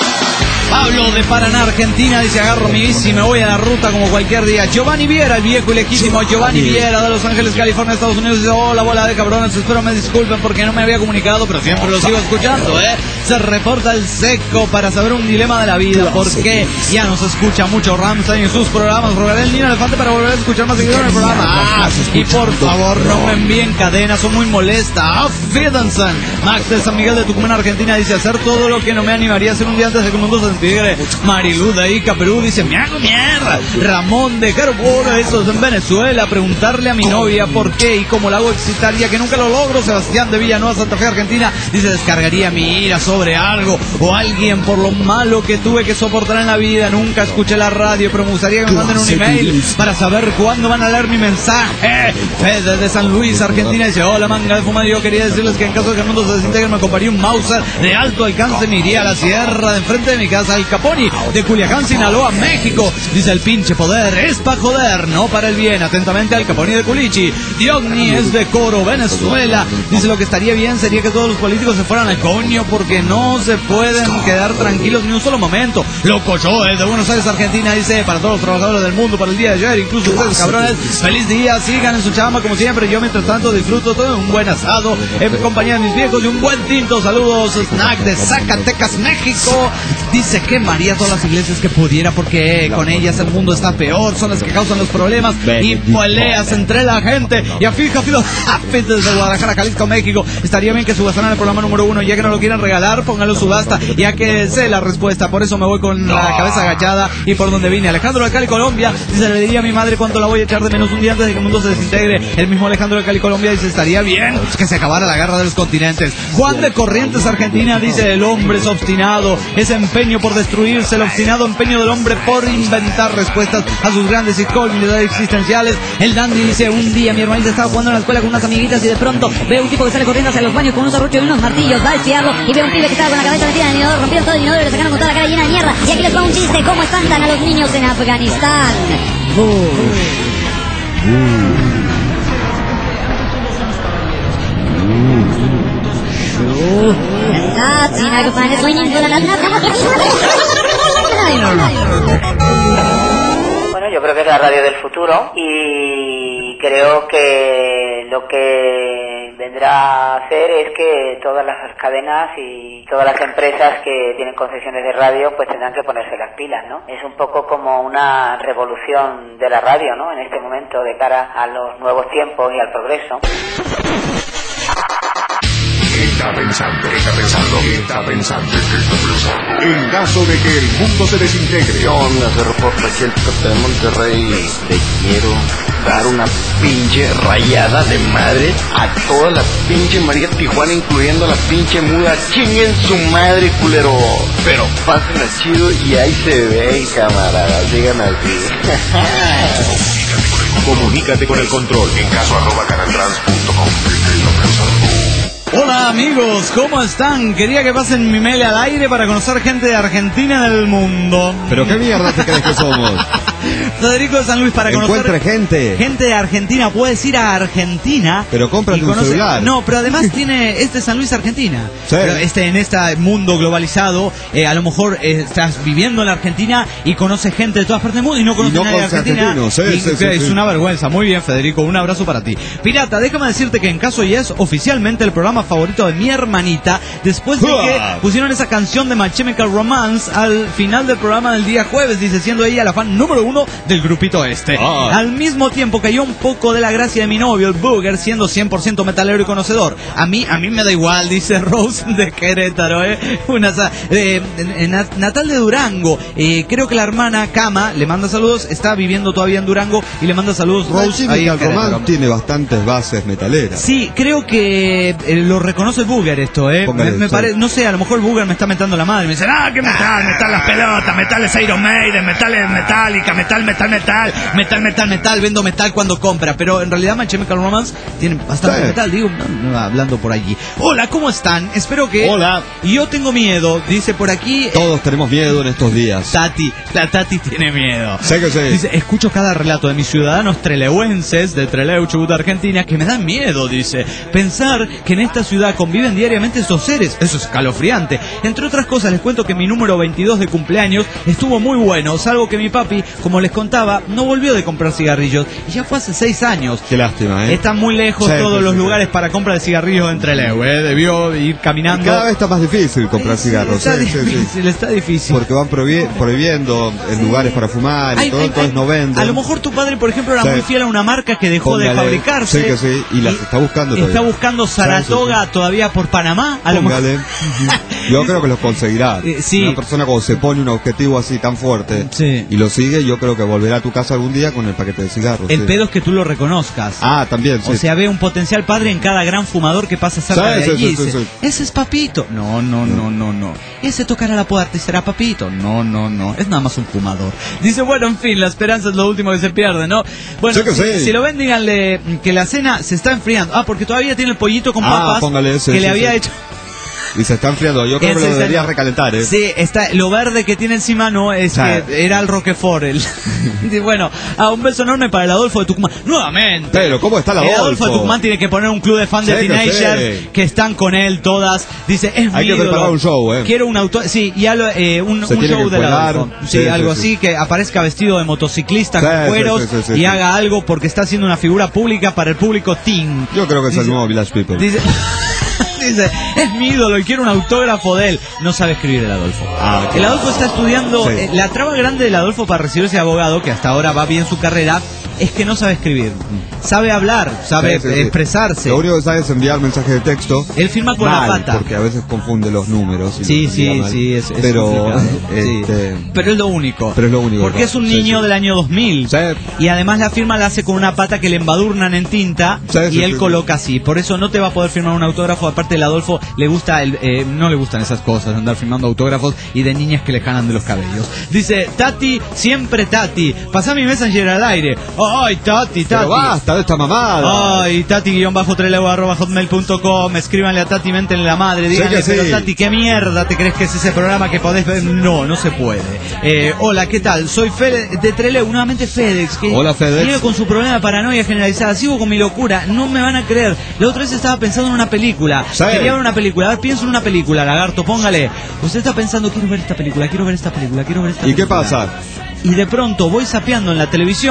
Pablo de Paraná, Argentina, dice, agarro mi bici y me voy a la ruta como cualquier día. Giovanni Viera, el viejo y legítimo Giovanni Viera de Los Ángeles, California, Estados Unidos, dice, hola, bola de cabrones, espero me disculpen porque no me había comunicado, pero siempre lo sigo escuchando, ¿eh? Se reporta el seco para saber un dilema de la vida, porque ya nos escucha mucho Ramstein en sus programas. Rogaré el niño elefante para volver a escuchar más seguido en el programa. Ah, y por favor, no me envíen cadenas, son muy molestas. Auf Wiedersehen. Max de San Miguel de Tucumán, Argentina, dice, hacer todo lo que no me animaría a hacer un día antes de que el mundo se Tigre. Marilú de Ica, Perú, dice, me hago mierda. Ramón de Carboro, eso es en Venezuela, preguntarle a mi novia por qué y cómo la hago excitar, ya que nunca lo logro. Sebastián de Villanueva, Santa Fe, Argentina, dice, descargaría mi ira sobre algo o alguien por lo malo que tuve que soportar en la vida. Nunca escuché la radio, pero me gustaría que me manden un email para saber cuándo van a leer mi mensaje. Fede de San Luis, Argentina, dice, hola manga de fuma, yo quería decirles que en caso de que el mundo se desintegre me compraría un Mauser de alto alcance, me iría a la sierra de enfrente de mi casa, al Caponi de Culiacán, Sinaloa, México. Dice, el pinche poder es para joder, no para el bien. Atentamente, al Caponi de Culichi. Diogni es de Coro, Venezuela. Dice, lo que estaría bien sería que todos los políticos se fueran al coño porque no se pueden quedar tranquilos ni un solo momento. Loco Joe de Buenos Aires, Argentina, dice, para todos los trabajadores del mundo, para el día de ayer, incluso ustedes, cabrones, feliz día, sigan en su chamba como siempre. Yo mientras tanto disfruto todo un buen asado en compañía de mis viejos y un buen tinto. Saludos, Snack de Zacatecas, México. Dice que María todas las iglesias que pudiera porque con ellas el mundo está peor, son las que causan los problemas y peleas entre la gente. Y a fija, filo, desde Guadalajara, Jalisco, México, estaría bien que subastaran el programa número uno, ya que no lo quieran regalar, pónganlo subasta, ya que sé la respuesta, por eso me voy con la cabeza agachada y por donde vine. Alejandro de Cali, Colombia, dice, le diría a mi madre cuánto la voy a echar de menos un día antes de que el mundo se desintegre. El mismo Alejandro de Cali, Colombia, dice, estaría bien que se acabara la guerra de los continentes. Juan de Corrientes, Argentina, dice, el hombre es obstinado, ese empeño por destruirse, el obstinado empeño del hombre por inventar respuestas a sus grandes incógnitas existenciales. El Dandy dice, un día mi hermanita estaba jugando en la escuela con unas amiguitas y de pronto veo un tipo que sale corriendo hacia los baños con un serrucho y unos martillos, va a espiarlo y veo un pibe que estaba con la cabeza metida en el inodoro, rompieron todo el inodoro y le sacaron con toda la cara llena de mierda. Y aquí les va un chiste, ¿cómo espantan a los niños en Afganistán? Uh. Uh. Bueno, yo creo que es la radio del futuro y creo que lo que vendrá a hacer es que todas las cadenas y todas las empresas que tienen concesiones de radio pues tendrán que ponerse las pilas, ¿no? Es un poco como una revolución de la radio, ¿no? En este momento de cara a los nuevos tiempos y al progreso. ¿Qué está pensando? ¿Qué está pensando? ¿Qué está pensando? ¿Qué está pensando? En caso de que el mundo se desintegre. ¿Qué onda, Cerro Porta? Aquí el Café de Monterrey. Te quiero dar una pinche rayada de madre a toda la pinche María Tijuana, incluyendo a la pinche muda. Chinguen su madre, culero. Pero pasen a chido y ahí se ven, camaradas. Digan así. Comunícate con el control en caso arroba canaltrans punto com. Hola amigos, ¿cómo están? Quería que pasen mi mail al aire para conocer gente de Argentina en el mundo. ¿Pero qué mierda te crees que somos? Federico de San Luis, para conocer Encuentre gente. gente de Argentina. Puedes ir a Argentina. Pero cómprate y conoce... un celular. No, pero además tiene este San Luis, Argentina. Sí. Pero este, en este mundo globalizado, eh, a lo mejor eh, estás viviendo en la Argentina y conoces gente de todas partes del mundo y no conoces Y no nadie de conoces Argentina. Sí, y, sí, sí, es sí. una vergüenza. Muy bien, Federico, un abrazo para ti. Pirata, déjame decirte que En Caso y es oficialmente el programa favorito de mi hermanita, después de que pusieron esa canción de My Chemical Romance al final del programa del día jueves, dice, siendo ella la fan número uno del grupito este. Ah. Al mismo tiempo cayó un poco de la gracia de mi novio, el Booger, siendo cien por ciento metalero y conocedor. A mí, a mí me da igual, dice Rose de Querétaro, ¿eh? Una, eh, natal de Durango. Eh, creo que la hermana Kama le manda saludos, está viviendo todavía en Durango y le manda saludos Rose. La Chemical Romance tiene bastantes bases metaleras. Sí, creo que eh, lo reconoce el Booger esto, ¿eh? Me, me pare, no sé, a lo mejor el Booger me está mentando la madre. Me dice, ah, ¿qué metal? Metal las pelotas, metal es Iron Maiden, metal es Metallica, metal, metal, metal, metal, metal, metal, vendo metal cuando compra. Pero en realidad My Chemical Romance tiene bastante sí. metal, digo, no, no, hablando por allí. Hola, ¿cómo están? Espero que... Hola. Yo tengo miedo, dice por aquí... Todos tenemos miedo en estos días. Tati, la Tati tiene miedo. Sé que sí. Dice, escucho cada relato de mis ciudadanos trelewenses de Trelew, Chubut, Argentina, que me dan miedo, dice. Pensar que en esta ciudad conviven diariamente estos seres, eso es escalofriante. Entre otras cosas, les cuento que mi número veintidós de cumpleaños estuvo muy bueno, salvo que mi papi, como les contaba, no volvió de comprar cigarrillos y ya fue hace seis años. Qué lástima, ¿eh? Están muy lejos sí, todos sí, los sí, lugares sí. para compra de cigarrillos en Trelew, ¿eh? Debió ir caminando. Y cada vez está más difícil comprar sí, cigarros. Está sí, difícil, sí, sí. está difícil. Porque van prohibi prohibiendo en sí. lugares para fumar y ay, todo, ay, entonces ay, no venden. A lo mejor tu padre, por ejemplo, era sí. muy fiel a una marca que dejó Póngale. de fabricarse. Sí, que sí, y las está buscando todavía. Está buscando Saratoga sí, sí. todavía por Panamá. A lo mejor... Yo creo que los conseguirá. Eh, sí. Una persona cuando se pone un objetivo así tan fuerte sí. y lo sigue, yo creo que volverá a tu casa algún día con el paquete de cigarros. El sí. pedo es que tú lo reconozcas. Ah, también, sí. O sea, ve un potencial padre en cada gran fumador que pasa cerca sí, de allí. Sí, sí, sí, sí. Ese es Papito. No, no, no, no, no. Ese tocará la puerta y será Papito. No, no, no. Es nada más un fumador. Dice, bueno, en fin, la esperanza es lo último que se pierde, ¿no? Bueno, sí si, sí. si lo ven, díganle que la cena se está enfriando. Ah, porque todavía tiene el pollito con papas ah, póngale ese, que sí, le había sí. hecho... Y se está enfriando, yo creo Ese que lo debería recalentar, ¿eh? Sí, está, lo verde que tiene encima no es sí. que era el Roquefort. El... bueno, ah, un beso enorme para el Adolfo de Tucumán. Nuevamente. Pero, ¿cómo está el Adolfo? El Adolfo de Tucumán tiene que poner un club de fans sí, de teenagers sí. que están con él todas. Dice, es Hay mi que preparar un show, ¿eh? Quiero un auto... Sí, ya lo, eh, un, un show del Adolfo. Sí, sí algo sí, así, sí. que aparezca vestido de motociclista sí, con cueros sí, sí, sí, y sí. haga algo porque está haciendo una figura pública para el público teen. Yo creo que es dice, el nuevo Village People. Dice... Dice, es mi ídolo y quiero un autógrafo de él. No sabe escribir el Adolfo. Ah, okay. El Adolfo está estudiando. Sí. Eh, la traba grande del Adolfo para recibirse de abogado, que hasta ahora va bien su carrera, es que no sabe escribir. Sabe hablar, sabe sí, sí, sí. expresarse. Lo único que sabe es enviar mensajes de texto. Él firma con mal, la pata. Porque a veces confunde los números. Y sí, sí, sí. Es, es pero, este... sí. pero es lo único. Pero es lo único. Porque es un niño sí, sí. del año dos mil. Sí. Y además la firma la hace con una pata que le embadurnan en tinta sí, y sí, él sí, coloca sí. así. Por eso no te va a poder firmar un autógrafo. Aparte, el Adolfo le gusta el, eh, no le gustan esas cosas, andar firmando autógrafos y de niñas que le jalan de los cabellos. Dice, Tati, siempre Tati. Pasá mi Messenger al aire. Ay, Tati, Tati. Pero basta de esta mamada. Ay, Tati-trelew arroba hotmail punto com. Escríbanle a Tati, méntenle la madre. Díganle, sí pero sí. Tati, ¿qué mierda te crees que es ese programa que podés ver? No, no se puede. Eh, hola, ¿qué tal? Soy Fede de Trelew, nuevamente FedEx. Que hola, FedEx. Sigo con su problema de paranoia generalizada. Sigo con mi locura. No me van a creer. La otra vez estaba pensando en una película. Sí. Quería ver una película. A ver, pienso en una película, lagarto, póngale. Usted está pensando, quiero ver esta película, quiero ver esta película, quiero ver esta película. ¿Y qué pasa? Y de pronto voy zapeando en la televisión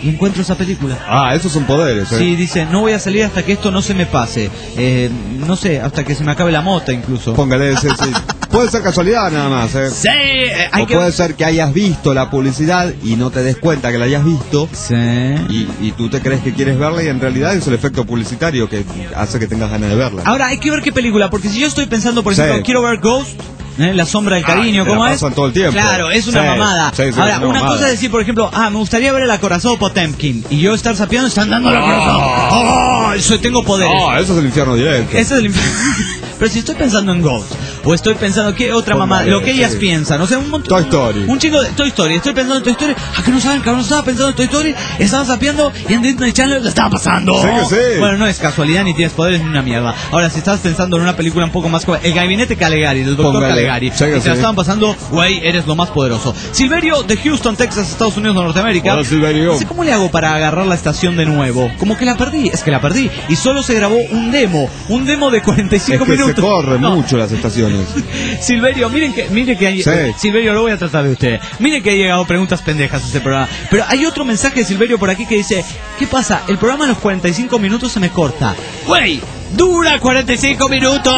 y encuentro esa película. Ah, esos son poderes, ¿eh? Sí, dice, no voy a salir hasta que esto no se me pase. Eh, no sé, hasta que se me acabe la mota incluso. Póngale ese, sí. Puede ser casualidad nada más, ¿eh? Sí, eh, hay o que... puede ser que hayas visto la publicidad y no te des cuenta que la hayas visto. Sí. Y, y tú te crees que quieres verla y en realidad es el efecto publicitario que hace que tengas ganas de verla. Ahora, hay que ver qué película, porque si yo estoy pensando, por ejemplo, sí. quiero ver Ghost... ¿Eh? La sombra del cariño, ah, ¿cómo es? Todo el tiempo. Claro, es una sí, mamada. Sí, sí, Ahora, una, una mamada. cosa es decir, por ejemplo, ah, me gustaría ver el acorazado Potemkin y yo estar sapeando y están dando el acorazado. ¡Oh! Eso tengo poderes. No, eso es el infierno directo. Ese es el infierno. Pero si estoy pensando en Ghost, o estoy pensando qué otra Póngale, mamada, lo que ellas sí. piensan, o sea, un montón. Toy Story. Un chico de Toy Story, estoy pensando en Toy Story. ¿A qué no saben, cabrón? Estaba pensando en Toy Story, estaba sapeando y en Disney Channel lo estaba pasando. Sí, que sí. Bueno, no es casualidad ni tienes poderes ni una mierda. Ahora, si estás pensando en una película un poco más joven, El Gabinete Caligari, del doctor Póngale. Caligari, Sí, que y te sí. la estaban pasando, güey, eres lo más poderoso. Silverio de Houston, Texas, Estados Unidos, Norteamérica. Hola, Silverio. Dice, ¿cómo le hago para agarrar la estación de nuevo? Como que la perdí, es que la perdí. Y solo se grabó un demo, un demo de cuarenta y cinco es que minutos. se corre No. mucho las estaciones. Silverio, miren que, miren que hay, Sí. eh, Silverio, lo voy a tratar de usted. Miren que ha llegado preguntas pendejas a este programa. Pero hay otro mensaje de Silverio por aquí que dice, ¿qué pasa? El programa a los cuarenta y cinco minutos se me corta. ¡Güey! ¡Dura cuarenta y cinco minutos!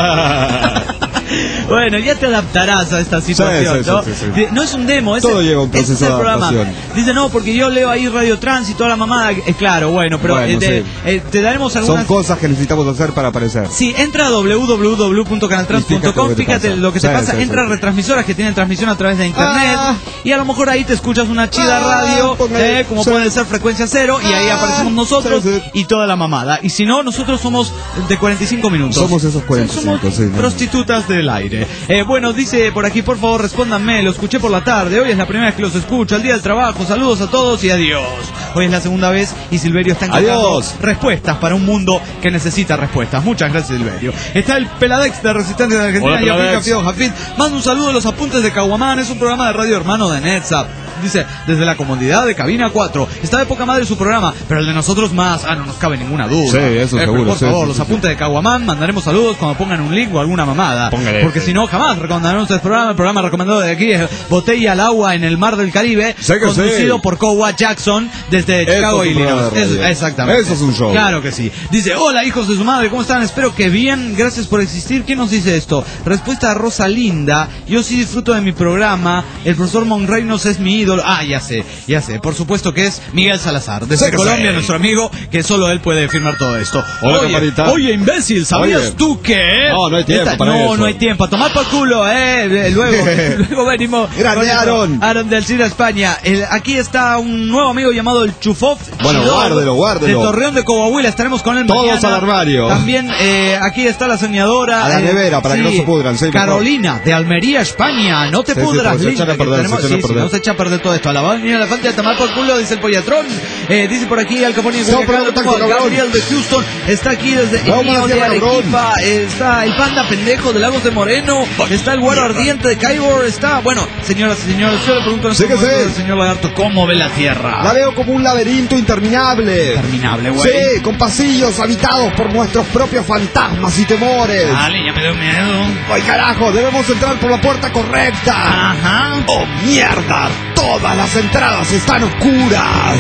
Bueno, ya te adaptarás a esta situación, Sí, sí, ¿no? sí, sí, sí. No es un demo, es Todo el, lleva un proceso ese es el de programa. adaptación. Dice, no, porque yo leo ahí Radio Trans y toda la mamada. Eh, claro, bueno, pero Bueno, eh, te, sí. eh, te daremos algunas... Son cosas que necesitamos hacer para aparecer. Sí, entra a doble u doble u doble u punto canal trans punto com, Y fíjate fíjate lo que te lo que te pasa. pasa, Sí, sí, entra a sí. retransmisoras que tienen transmisión a través de internet Ah. y a lo mejor ahí te escuchas una chida Ah, radio, póngale. eh, como Sí. puede ser Frecuencia Cero, y ahí Ah, aparecemos nosotros sí, sí. y toda la mamada. Y si no, nosotros somos de cuarenta y cinco minutos. Somos esos cuarenta y cinco, Somos sí, no. prostitutas del aire. Eh, bueno, dice por aquí, por favor, respóndanme, lo escuché por la tarde, hoy es la primera vez que los escucho, al día del trabajo, saludos a todos y adiós. Hoy es la segunda vez y Silverio está encontrando Adiós. respuestas para un mundo que necesita respuestas. Muchas gracias, Silverio. Está el Peladex de Resistencia de Argentina. Hola, y Jafid, Peladex. Jafid, Jafid. Manda un saludo a los apuntes de Caguamán. Es un programa de radio hermano de Netzap. Dice, desde la comodidad de Cabina cuatro. Está de poca madre su programa, pero el de nosotros más. Ah, no nos cabe ninguna duda. Sí, eso Eh, pero seguro, Por sí, favor, sí, los sí, apuntes de Caguamán, mandaremos saludos cuando pongan un link o alguna mamada. Póngale, Porque sí. si no, jamás recomendaremos este programa. El programa recomendado de aquí es Botella al agua en el mar del Caribe, Sí que conducido sí. por Kowa Jackson desde Eso Chicago, es un Illinois. programa de radio. Eso- exactamente. Eso es un show. Claro que sí. Dice, hola hijos de su madre, ¿cómo están? Espero que bien, gracias por existir. ¿Quién nos dice esto? Respuesta a Rosa Linda, yo sí disfruto de mi programa, el profesor Monreinos es mi ídolo. Ah, ya sé, ya sé, por supuesto que es Miguel Salazar, desde Sí que Colombia, sí. nuestro amigo, que solo él puede firmar todo esto. Hola, oye, camarita. oye, imbécil, ¿sabías Oye. tú que? No, no hay tiempo Esta- para No, eso. no hay tiempo, a tomar por culo, eh, luego, luego venimos. Grande, con eso. Aaron. Aaron del Cine España. El- aquí está un nuevo amigo llamado el Chufov. Bueno, Chidor, guárdelo, guárdelo. De Torreón de Coahuila, estaremos con él Todos mañana. al armario. También eh, aquí está la soñadora. A la eh, nevera, para que no se pudran, sí, mejor. Carolina, de Almería, España. No te Sí, sí, pudras, porque se linda, echan a que perder, tenemos- se echan a sí, sí, perder. no se echa a perder todo esto. A la baña, la falta de tomar por culo, dice el Pollatrón. Eh, dice por aquí Al Capone y Estamos Culiacán, poniendo tengo a tanto, cabrón. Gabriel de Houston. Está aquí desde Vamos Emilio a de hacer, cabrón. Arequipa. eh, Está el Panda Pendejo de Lagos de Moreno. Está el Guaro Ardiente de Caibor. Está, bueno, señoras y señores, yo le pregunto en Sí este que momento sí. al señor Lagarto, ¿cómo ve la Tierra? La veo como un laberinto interminable. Interminable, güey. Sí, con pasillos habitados por nuestros propios fantasmas y temores. Dale, ya me dio miedo. ¡Ay, carajo! Debemos entrar por la puerta correcta. Ajá. ¡Oh, mierda! Todas las entradas están oscuras.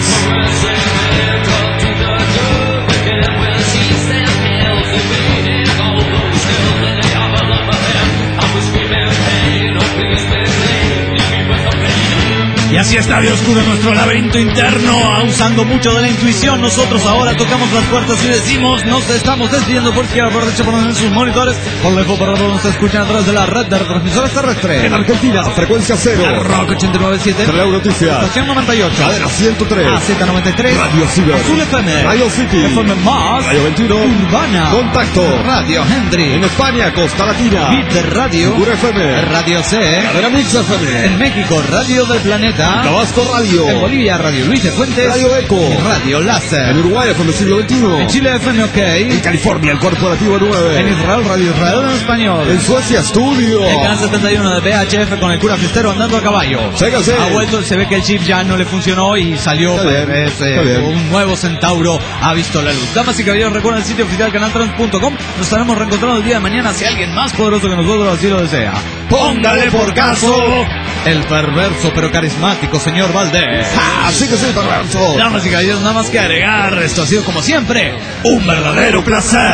Y así está de oscuro nuestro laberinto interno, usando mucho de la intuición. Nosotros ahora tocamos las puertas y decimos, nos estamos despidiendo por izquierda, por derecha, por en sus monitores. Por lejos, por arriba, nos escuchan a través de la red de retransmisores terrestres. En Argentina, frecuencia cero. Rock ochenta y nueve punto siete. Teleo Noticias. Estación noventa y ocho. Cadena ciento tres. A Z noventa y tres. Radio Ciber. Azul F M. Radio City. F M Más. Radio veintiuno. Urbana. Contacto. Radio Hendry. En España, Costa Latina. Beat de Radio. Segura F M. Radio C. Cadena Mix F En M. México, Radio del Planeta. Tabasco Radio. En Bolivia, Radio Luis de Fuentes. Radio Eco. Radio Láser. En Uruguay, F M Siglo veintiuno. En Chile, F M OK. En California, el Corporativo nueve. En Israel, Radio Israel en español. En Suecia, Studio. El Canal setenta y uno de V H F con el cura fiestero andando a caballo. Ségase. Ha vuelto, se ve que el chip ya no le funcionó y salió Está bien, pues, eh, está bien. un nuevo Centauro ha visto la luz. Damas y caballeros, recuerden el sitio oficial canal trans punto com. Nos estaremos reencontrando el día de mañana si alguien más poderoso que nosotros así lo desea. Póngale por caso. el perverso pero carismático señor Valdés. ¡Ah, sí que soy perverso! Damas y caballeros, nada más que agregar, esto ha sido como siempre un verdadero placer.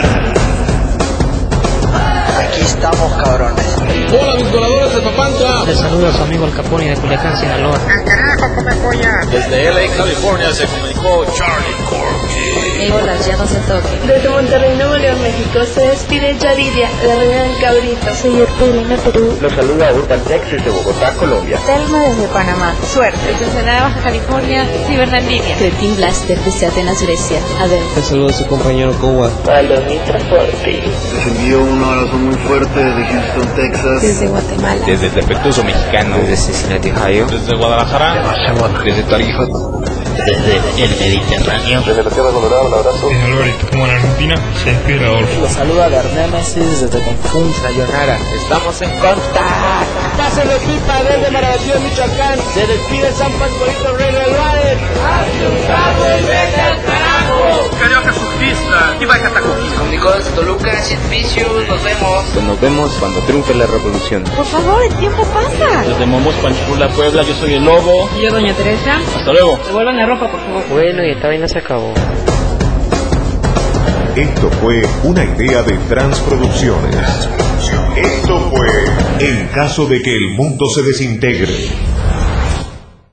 Aquí estamos, cabrones. Hola, mis voladores de Papantla. Les saluda a su amigo el Capone de Culiacán, Sinaloa. ¡El carajo, come polla! Desde L A, California, se comunicó Charlie Corky. Hey, hola, ya no se toque. Desde Monterrey, Nuevo León, México, se despide Yaridia, la reina del cabrito. Soy Ertelina, Perú. Los saluda Urban Texas de Bogotá, Colombia. Telma desde Panamá. Suerte. Desde Ensenada, Baja California, Cibernandinia. Cretin Blaster desde Atenas, Grecia. A ver. Te saludo a su compañero Kowa. Palomita Forti. Les envío un abrazo muy fuerte desde Houston, Texas. Desde Guatemala. Desde Tepetuzo, Mexicano. Desde Cincinnati, Ohio. Desde Guadalajara. Desde Tarija. Desde el Mediterráneo. Desde la Tierra Colorada, un abrazo. Desde Alvarito, como en Argentina, se despide Adolfo. Los saluda Bernémesis desde Cancún, Sayonara. Estamos en contacto. Pásenlo pipa desde Maravilloso, Michoacán. Se despide San Pascualito Rey del Valle. ¡Asustado y vete al carajo! Carioca surfista y va Catacuquí. Con Nicolás de Toluca, Cienficios, nos vemos. Pues nos vemos cuando triunfe la revolución. Por favor, el tiempo pasa. Desde Momos, Panchula, Puebla, yo soy el Lobo. Y yo, Doña Teresa. Hasta luego. Devuelvan la ropa, por favor. Bueno, y esta vaina se acabó. Esto fue una idea de Transproducciones. Esto fue En caso de que el mundo se desintegre.